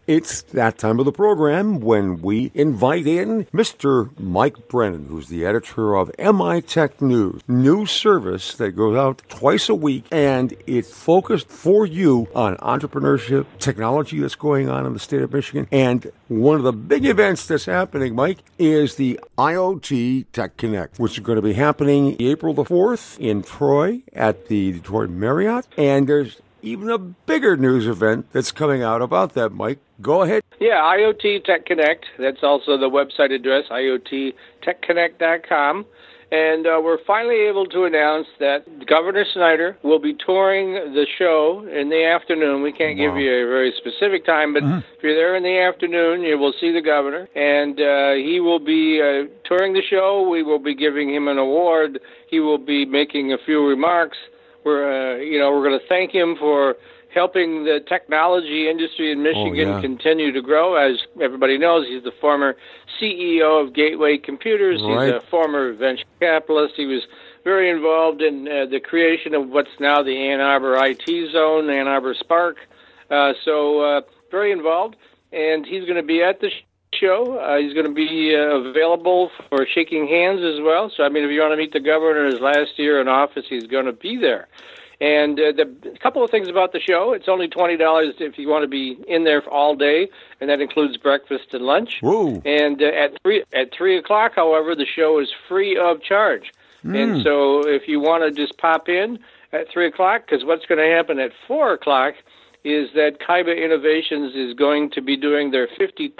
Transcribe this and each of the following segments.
It's that time of the program when we invite in Mr. Mike Brennan, who's the editor of MI Tech News, news service that goes out twice a week, and it's focused for you on entrepreneurship, technology that's going on in the state of Michigan. And one of the big events that's happening, Mike, is the IoT Tech Connect, which is going to be happening April the 4th in Troy at the Detroit Marriott. And there's even a bigger news event that's coming out about that, Mike. Go ahead. Yeah, IoT Tech Connect. That's also the website address, iottechconnect.com. And we're finally able to announce that Governor Snyder will be touring the show in the afternoon. We can't give you a very specific time, but if you're there in the afternoon, you will see the governor. And he will be touring the show. We will be giving him an award. He will be making a few remarks. We're going to thank him for helping the technology industry in Michigan continue to grow. As everybody knows, he's the former CEO of Gateway Computers. Right. He's a former venture capitalist. He was very involved in the creation of what's now the Ann Arbor IT Zone, Ann Arbor Spark. So very involved. And he's going to be at the show. He's going to be available for shaking hands as well. So, I mean, if you want to meet the governor his last year in office, he's going to be there. And a couple of things about the show. It's only $20 if you want to be in there all day, and that includes breakfast and lunch. Whoa. And at 3 o'clock, however, the show is free of charge. And so if you want to just pop in at 3 o'clock, because what's going to happen at 4 o'clock is that Kaiba Innovations is going to be doing their $50,000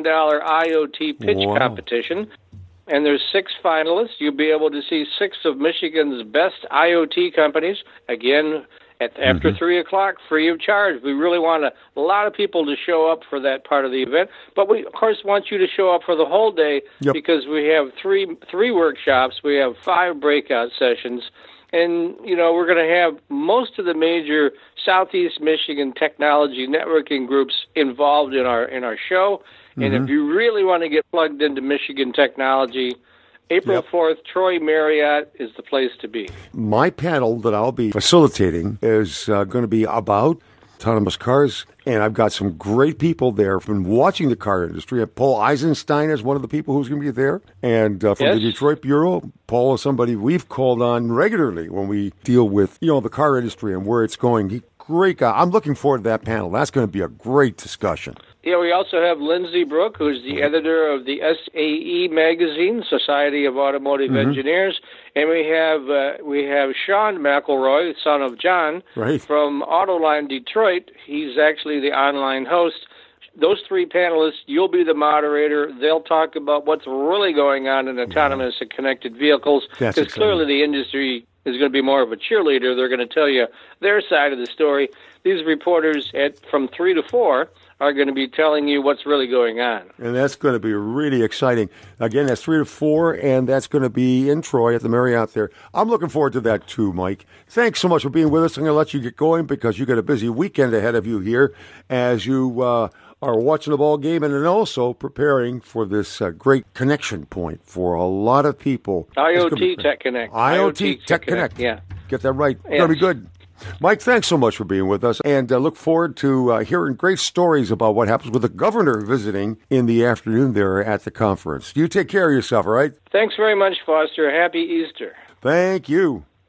IoT pitch competition. And there's 6 finalists. You'll be able to see 6 of Michigan's best IoT companies, again, after 3 o'clock, free of charge. We really want a lot of people to show up for that part of the event. But we, of course, want you to show up for the whole day because we have three workshops. We have 5 breakout sessions. And, we're going to have most of the major Southeast Michigan technology networking groups involved in our show. And if you really want to get plugged into Michigan technology, April 4th, Troy Marriott is the place to be. My panel that I'll be facilitating is going to be about autonomous cars, and I've got some great people there from watching the car industry. Paul Eisenstein is one of the people who's going to be there, and from the Detroit Bureau, Paul is somebody we've called on regularly when we deal with, the car industry and where it's going. Great guy. I'm looking forward to that panel. That's going to be a great discussion. Yeah, we also have Lindsay Brooke, who's the editor of the SAE magazine, Society of Automotive Engineers, and we have Sean McElroy, son of John, from Autoline Detroit. He's actually the online host. Those 3 panelists, you'll be the moderator. They'll talk about what's really going on in autonomous and connected vehicles, because clearly the industry is going to be more of a cheerleader. They're going to tell you their side of the story. These reporters from 3 to 4 are going to be telling you what's really going on. And that's going to be really exciting. Again, that's 3 to 4, and that's going to be in Troy at the Marriott there. I'm looking forward to that too, Mike. Thanks so much for being with us. I'm going to let you get going because you got a busy weekend ahead of you here as you are watching the ball game and then also preparing for this great connection point for a lot of people. IoT Tech Connect. IoT Tech Connect. Yeah. Get that right. It's going to be good. Mike, thanks so much for being with us, and look forward to hearing great stories about what happens with the governor visiting in the afternoon there at the conference. You take care of yourself, all right? Thanks very much, Foster. Happy Easter. Thank you.